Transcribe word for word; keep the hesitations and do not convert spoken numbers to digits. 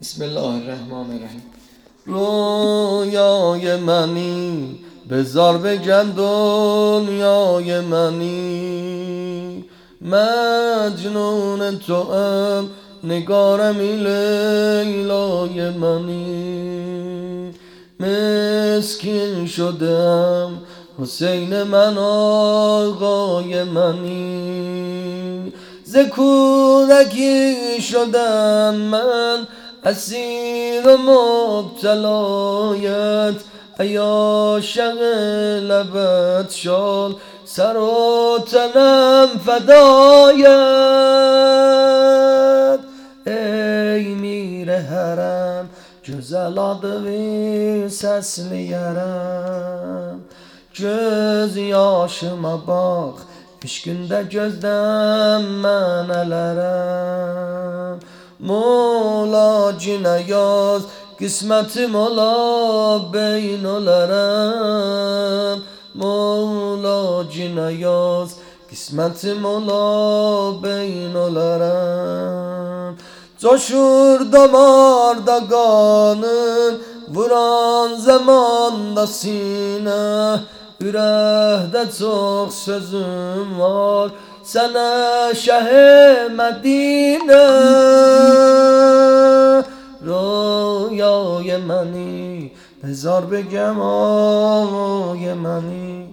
بسم الله الرحمن الرحیم. رویای منی بذار بگم دنیای منی، مجنون تو ام نگارمی لیلای منی. مسکین شدم حسین من آقای منی، ز کودکی شدم من اسیر و مبتلایت، ای عاشق لبت شال سر و تنم فدایت. ای میر حرم güzel səsliyərəm، göz yaşıma bax eşqində gözdən mən ələrəm. Mola cinə yaz qismətim ola beyn olarəm, Mola cinə yaz qismətim ola beyn olarəm. Coşur damarda qanın, vuran zamanda sinə, ürəkdə çox sözüm var sənə şəh-i Mədinə. رویای منی بذار بگم آقای منی.